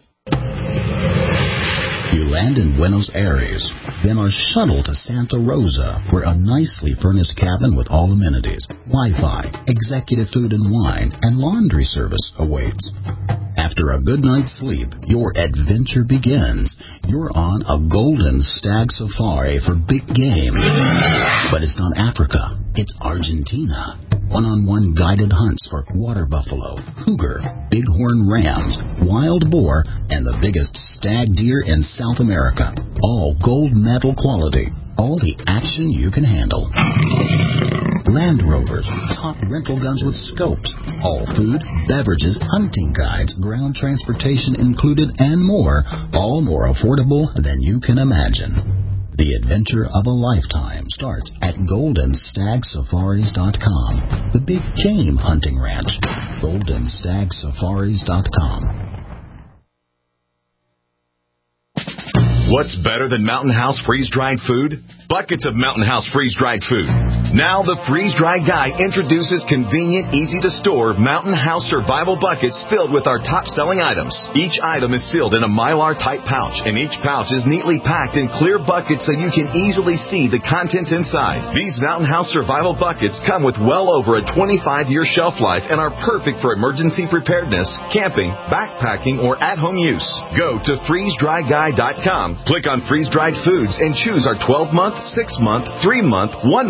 You land in Buenos Aires, then are shuttled to Santa Rosa, where a nicely furnished cabin with all amenities, Wi-Fi, executive food and wine, and laundry service awaits. After a good night's sleep, your adventure begins. You're on a golden stag safari for big game. But it's not Africa, it's Argentina. One-on-one guided hunts for water buffalo, cougar, bighorn rams, wild boar, and the biggest stag deer in South America. All gold medal quality. All the action you can handle. Land Rovers, top rental guns with scopes. All food, beverages, hunting guides, ground transportation included, and more. All more affordable than you can imagine. The adventure of a lifetime starts at golden stag safaris dot com. The big game hunting ranch. golden stag safaris dot com. What's better than Mountain House freeze-dried food? Buckets of Mountain House freeze-dried food. Now the freeze-dried guy introduces convenient, easy-to-store Mountain House survival buckets filled with our top-selling items. Each item is sealed in a Mylar-type pouch, and each pouch is neatly packed in clear buckets so you can easily see the contents inside. These Mountain House survival buckets come with well over a twenty-five year shelf life and are perfect for emergency preparedness, camping, backpacking, or at-home use. Go to freeze dry guy dot com. Click on freeze-dried foods and choose our twelve month, six month, three month, one month,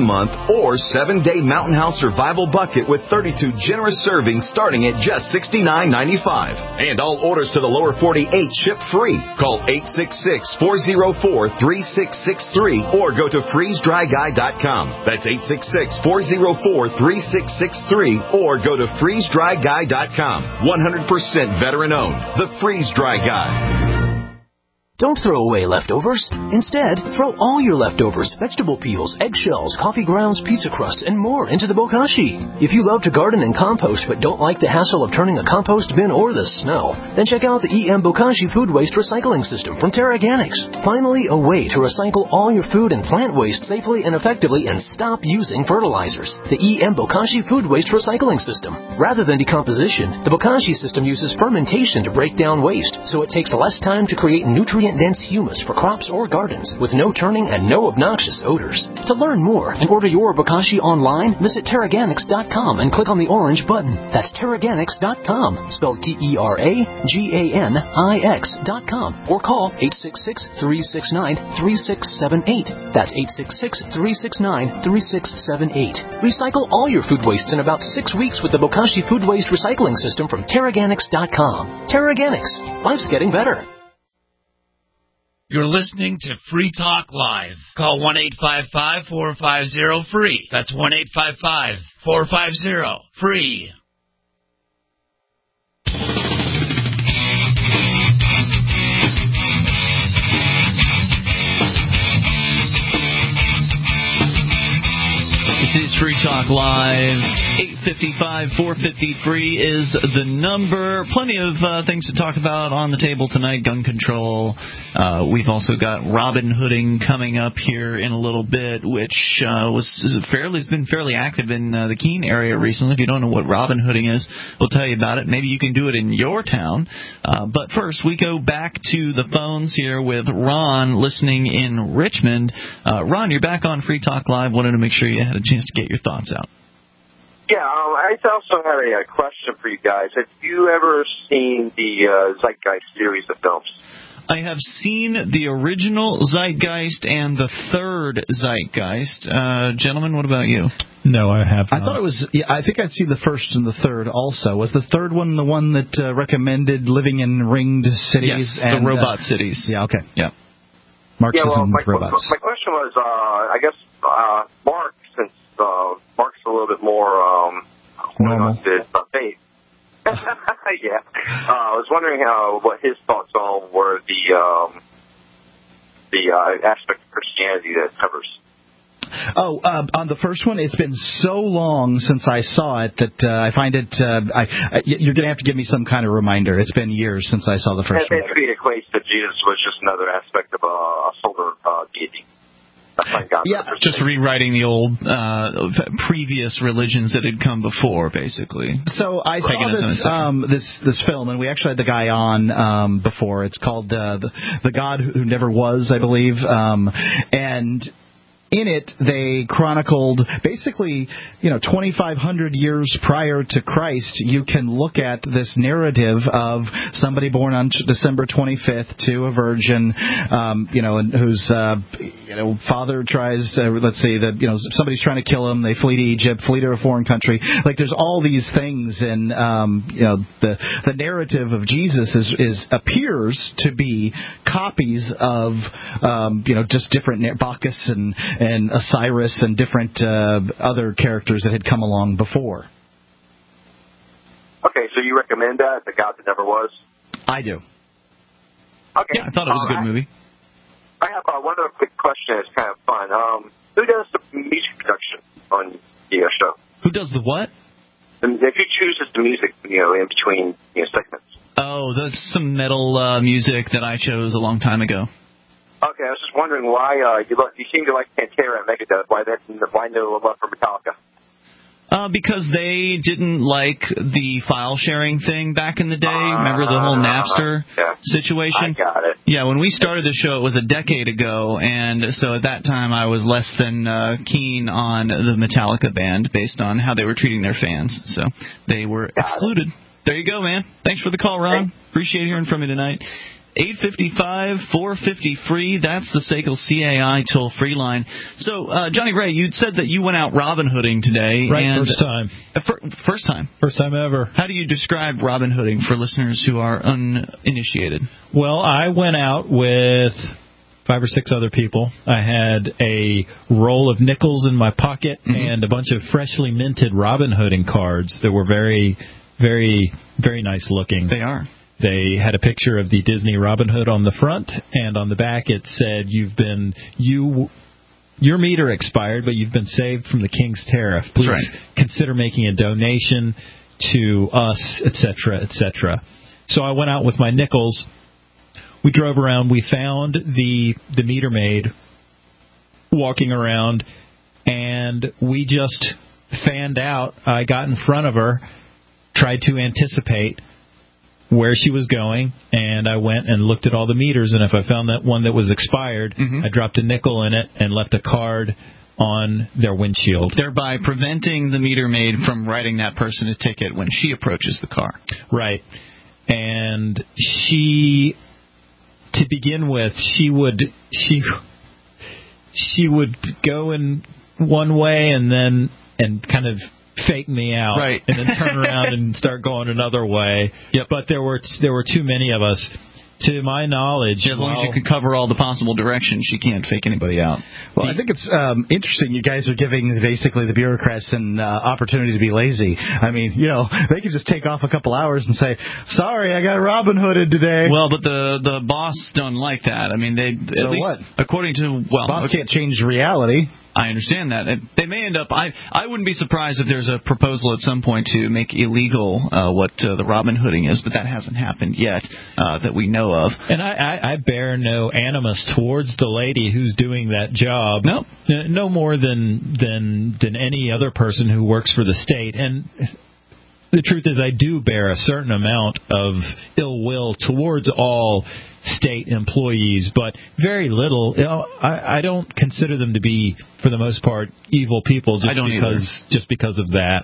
or seven-day Mountain House Survival Bucket with thirty-two generous servings starting at just sixty-nine ninety-five. And all orders to the lower forty-eight ship free. Call eight six six, four oh four, three six six three or go to freeze dry guy dot com. That's eight six six, four oh four, three six six three or go to freeze dry guy dot com. one hundred percent veteran owned. The Freeze Dry Guy. Don't throw away leftovers. Instead, throw all your leftovers, vegetable peels, eggshells, coffee grounds, pizza crusts, and more into the bokashi. If you love to garden and compost but don't like the hassle of turning a compost bin or the smell, then check out the E M Bokashi Food Waste Recycling System from Terraganics. Finally, a way to recycle all your food and plant waste safely and effectively and stop using fertilizers. The E M Bokashi Food Waste Recycling System. Rather than decomposition, the Bokashi system uses fermentation to break down waste, so it takes less time to create nutrient dense humus for crops or gardens with no turning and no obnoxious odors. To learn more and order your bokashi online, visit Terraganics dot com and click on the orange button. That's Terraganics dot com, spelled T E R A G A N I X dot com, or call eight six six, three six nine, three six seven eight. That's eight six six, three six nine, three six seven eight. Recycle all your food wastes in about six weeks with the Bokashi Food Waste Recycling System from Terraganics dot com. Terraganics. Life's getting better. You're listening to Free Talk Live. Call one eight five five, four five zero, free. That's one eight five five, four five zero, free. This is Free Talk Live. eight five five, four five zero, free is the number. Plenty of uh, things to talk about on the table tonight. Gun control. Uh, we've also got Robin Hooding coming up here in a little bit, which uh, was is fairly has been fairly active in uh, the Keene area recently. If you don't know what Robin Hooding is, we'll tell you about it. Maybe you can do it in your town. Uh, but first, we go back to the phones here with Ron, listening in Richmond. Uh, Ron, you're back on Free Talk Live. Wanted to make sure you had a chance to get your thoughts out. Yeah, um, I also had a, a question for you guys. Have you ever seen the uh, Zeitgeist series of films? I have seen the original Zeitgeist and the third Zeitgeist. Uh, gentlemen, what about you? No, I have not. I thought it was, yeah, I think I'd see the first and the third also. Was the third one the one that uh, recommended living in ringed cities? Yes, and, the robot uh, cities. Yeah, okay. Yeah. Marxism, yeah, well, my, robots. My question was, uh, I guess, uh, Mark, since uh, Mark's a little bit more um, normal to uh, faith. yeah. Uh, I was wondering how what his thoughts on were the um, the uh, aspect of Christianity that it covers. Oh, uh, on the first one, it's been so long since I saw it that uh, I find it. Uh, I, I, you're going to have to give me some kind of reminder. It's been years since I saw the first and one. Basically, it equates that Jesus was just another aspect of a, a solar uh, deity. Yeah, just rewriting the old uh, previous religions that had come before, basically. So I saw this um, this this film, and we actually had the guy on um, before. It's called uh, the the God Who Never Was, I believe, um, and. In it, they chronicled basically, you know, twenty-five hundred years prior to Christ. You can look at this narrative of somebody born on December twenty-fifth to a virgin, um, you know, and whose, uh, you know, father tries, uh, let's say that, you know, somebody's trying to kill him. They flee to Egypt, flee to a foreign country. Like, there's all these things, and um, you know, the the narrative of Jesus is is appears to be copies of, um, you know, just different Bacchus and. and Osiris and different uh, other characters that had come along before. Okay, so you recommend that, The God That Never Was? I do. Okay. Yeah, I thought it was a good uh, movie. I have uh, one other quick question that's kind of fun. Um, who does the music production on the uh, show? Who does the what? And if you choose the music, you know, in between you know, segments. Oh, that's some metal uh, music that I chose a long time ago. Okay, I was just wondering why uh, you, you seem to like Pantera and Megadeth. Why that? Why no love for Metallica? Uh, because they didn't like the file sharing thing back in the day. Remember the whole Napster uh, yeah. situation? I got it. Yeah, when we started the show, it was a decade ago, and so at that time I was less than uh, keen on the Metallica band based on how they were treating their fans. So they were got excluded. It. There you go, man. Thanks for the call, Ron. Appreciate hearing from you tonight. eight five five, four five zero, free. That's the S A C L C A I toll-free line. So, uh, Johnny Ray, you said that you went out Robin Hooding today. Right, and first time. Uh, fir- first time? First time ever. How do you describe Robin Hooding for listeners who are uninitiated? Well, I went out with five or six other people. I had a roll of nickels in my pocket mm-hmm. and a bunch of freshly minted Robin Hooding cards that were very, very, very nice looking. They are. They had a picture of the Disney Robin Hood on the front, and on the back it said, "You've been you." Your meter expired, but you've been saved from the King's Tariff. Please right. consider making a donation to us, et cetera, et cetera. So I went out with my nickels. We drove around. We found the the meter maid walking around, and we just fanned out. I got in front of her, tried to anticipate where she was going, and I went and looked at all the meters, and if I found that one that was expired, mm-hmm. I dropped a nickel in it and left a card on their windshield. Thereby preventing the meter maid from writing that person a ticket when she approaches the car. Right. And she... To begin with, she would she she would go in one way and then and kind of fake me out, right. and then turn around and start going another way. Yep. But there were there were too many of us. To my knowledge, as long well, as you can cover all the possible directions, she can't fake anybody out. Well, I think it's um, interesting you guys are giving basically the bureaucrats an uh, opportunity to be lazy. I mean, you know, they could just take off a couple hours and say, sorry, I got Robin Hooded today. Well, but the the boss don't like that. I mean, they so at least what? According to well, boss okay, can't change reality. I understand that. They may end up. I I wouldn't be surprised if there's a proposal at some point to make illegal uh, what uh, the Robin Hooding is, but that hasn't happened yet uh, that we know of. And I, I, I bear no animus towards the lady who's doing that job. No, no more than than than any other person who works for the state. And the truth is, I do bear a certain amount of ill will towards all state employees, but very little. You know, I, I don't consider them to be, for the most part, evil people just I don't because either. just because of that.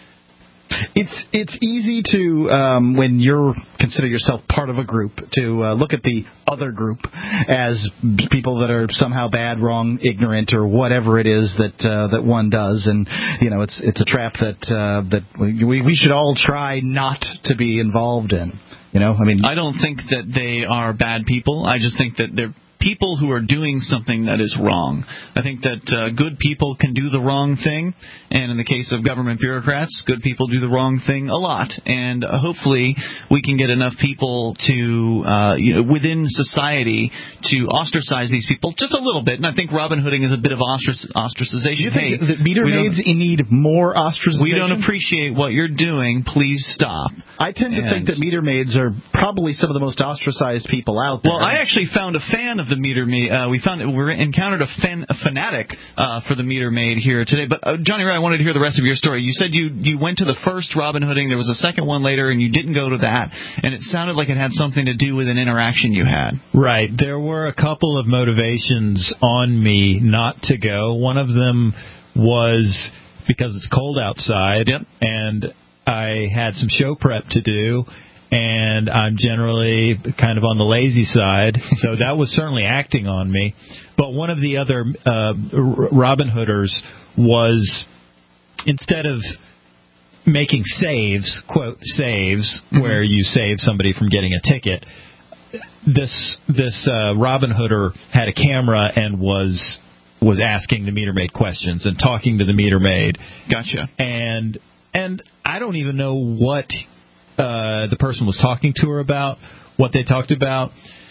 It's it's easy to, um, when you're consider yourself part of a group, to uh, look at the other group as people that are somehow bad, wrong, ignorant, or whatever it is that uh, that one does, and you know it's it's a trap that uh, that we we should all try not to be involved in. You know, I mean, I don't think that they are bad people. I just think that they're people who are doing something that is wrong. I think that uh, good people can do the wrong thing, and in the case of government bureaucrats, good people do the wrong thing a lot. And uh, hopefully we can get enough people to, uh, you know, within society to ostracize these people just a little bit. And I think Robin Hooding is a bit of ostrac- ostracization. You think hey, that meter maids need more ostracization? We don't appreciate what you're doing. Please stop. I tend to and, think that meter maids are probably some of the most ostracized people out there. Well, I actually found a fan of the meter maid. Uh, we found we encountered a fan, a fanatic uh, for the meter maid here today. But uh, Johnny Ray, I wanted to hear the rest of your story. You said you you went to the first Robin Hooding. There was a second one later, and you didn't go to that. And it sounded like it had something to do with an interaction you had. Right. There were a couple of motivations on me not to go. One of them was because it's cold outside, yep. and I had some show prep to do. And I'm generally kind of on the lazy side, so that was certainly acting on me. But one of the other uh, Robin Hooders was, instead of making saves, quote, saves, mm-hmm. where you save somebody from getting a ticket, this this uh, Robin Hooder had a camera and was was asking the meter maid questions and talking to the meter maid. Gotcha. And and I don't even know what Uh, the person was talking to her about, what they talked about.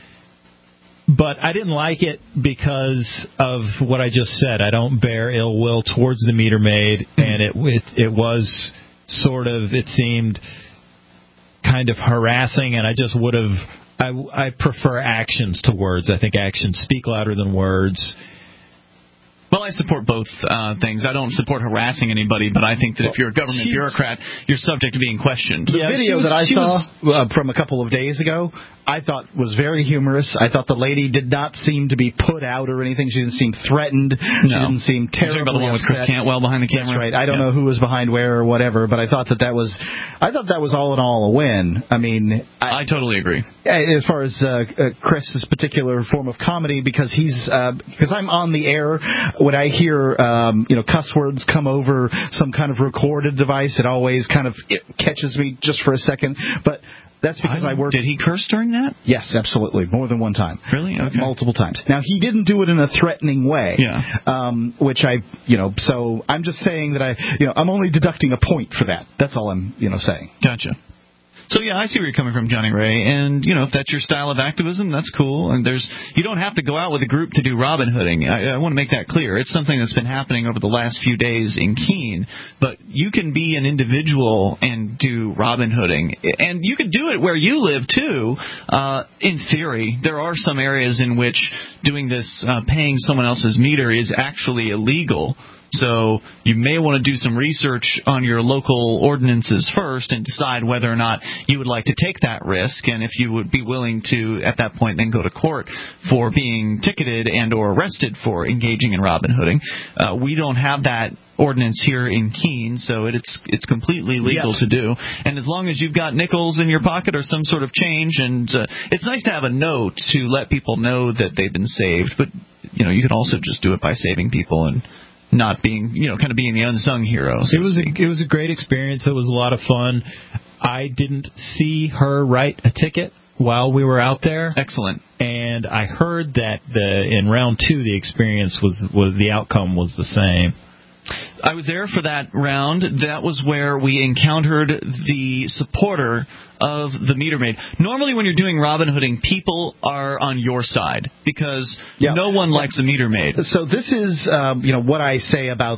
But I didn't like it because of what I just said. I don't bear ill will towards the meter maid, and it it, it was sort of, it seemed kind of harassing, and I just would have, I, I prefer actions to words. I think actions speak louder than words. Well, I support both uh, things. I don't support harassing anybody, but I think that if you're a government She's- bureaucrat, you're subject to being questioned. The video was- that I she saw was- uh, from a couple of days ago, I thought was very humorous. I thought the lady did not seem to be put out or anything. She didn't seem threatened. She No. didn't seem You're talking terribly about the one with Chris upset. Cantwell behind the camera? That's right. I don't Yeah. know who was behind where or whatever, but I thought that that was, I thought that was all in all a win. I mean, I, I totally agree. as far as uh, uh, Chris's particular form of comedy, because he's uh, because I'm on the air when I hear um, you know cuss words come over some kind of recorded device, it always kind of it catches me just for a second. But that's because I, I work. Did he curse during that? Yes, absolutely, more than one time. Really? Okay. Multiple times. Now he didn't do it in a threatening way. Yeah. Um, which I, you know, so I'm just saying that I, you know, I'm only deducting a point for that. That's all I'm, you know, saying. Gotcha. So yeah, I see where you're coming from, Johnny Ray, and you know if that's your style of activism, that's cool. And there's you don't have to go out with a group to do Robin Hooding. I, I want to make that clear. It's something that's been happening over the last few days in Keene, but you can be an individual and do Robin Hooding, and you can do it where you live too. Uh, in theory, there are some areas in which doing this, uh, paying someone else's meter, is actually illegal. So you may want to do some research on your local ordinances first and decide whether or not you would like to take that risk, and if you would be willing to, at that point, then go to court for being ticketed and or arrested for engaging in Robin Hooding. Uh, we don't have that ordinance here in Keene, so it's it's completely legal Yes. to do. And as long as you've got nickels in your pocket or some sort of change, and uh, it's nice to have a note to let people know that they've been saved, but you know you can also just do it by saving people and not being, you know, kind of being the unsung hero. So it was a, it was a great experience. It was a lot of fun. I didn't see her write a ticket while we were out there. Excellent. And I heard that the in round two the experience was was the outcome was the same. I was there for that round. That was where we encountered the supporter of the meter maid. Normally when you're doing Robin Hooding, people are on your side because Yeah. no one likes a meter maid. So this is, um, you know, what I say about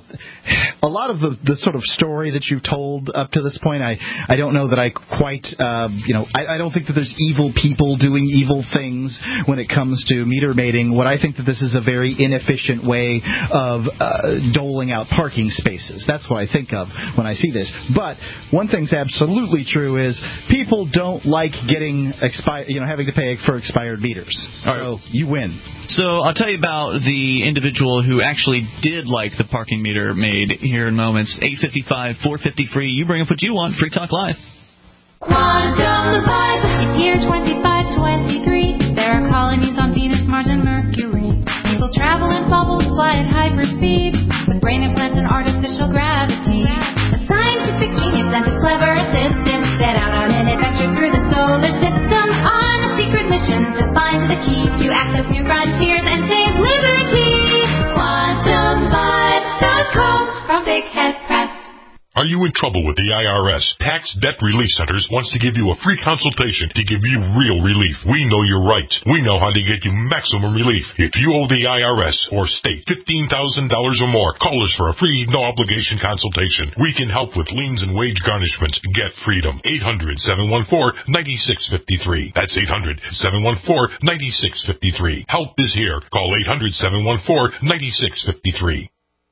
a lot of the, the sort of story that you've told up to this point. I, I don't know that I quite, uh, you know, I, I don't think that there's evil people doing evil things when it comes to meter maiding. What I think that this is a very inefficient way of uh, doling out parking spaces. That's what I think of when I see this. But one thing's absolutely true is people don't like getting expi- you know, having to pay for expired meters. So you win. So I'll tell you about the individual who actually did like the parking meter maid here in moments. eight five five, four five zero, free. You bring up what you want. Free Talk Live. Quantum Live, it's year twenty-five twenty-three. There are colonies on Venus, Mars, and Mercury. People travel in bubbles, fly at hyperspeed, with brain implants and artificial gravity. A scientific genius and his clever assistant set out on an adventure through the solar system on a secret mission to find the key to access new frontiers and save liberty. Quantum Vibe dot com from Big Head Press. Are you in trouble with the I R S? Tax Debt Relief Centers wants to give you a free consultation to give you real relief. We know your rights. We know how to get you maximum relief. If you owe the I R S or state fifteen thousand dollars or more, call us for a free, no-obligation consultation. We can help with liens and wage garnishments. Get freedom. eight hundred, seven one four, nine six five three. That's eight hundred, seven one four, nine six five three. Help is here. Call eight hundred, seven one four, nine six five three.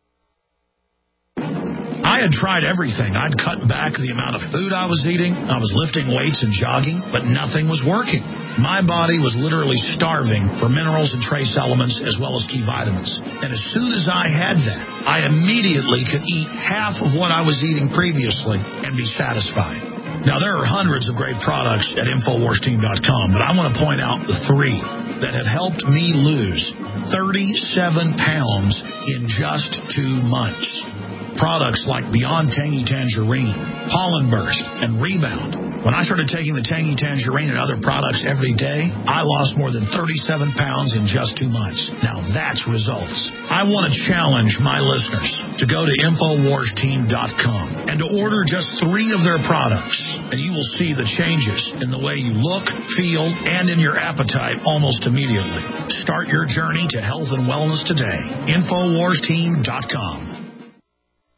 I had tried everything. I'd cut back the amount of food I was eating. I was lifting weights and jogging, but nothing was working. My body was literally starving for minerals and trace elements as well as key vitamins. And as soon as I had that, I immediately could eat half of what I was eating previously and be satisfied. Now, there are hundreds of great products at Infowars Team dot com, but I want to point out the three that have helped me lose thirty-seven pounds in just two months. Products like Beyond Tangy Tangerine, Pollen Burst, and Rebound. When I started taking the Tangy Tangerine and other products every day, I lost more than thirty-seven pounds in just two months. Now that's results. I want to challenge my listeners to go to Infowars Team dot com and to order just three of their products, and you will see the changes in the way you look, feel, and in your appetite almost immediately. Start your journey to health and wellness today. Infowars Team dot com.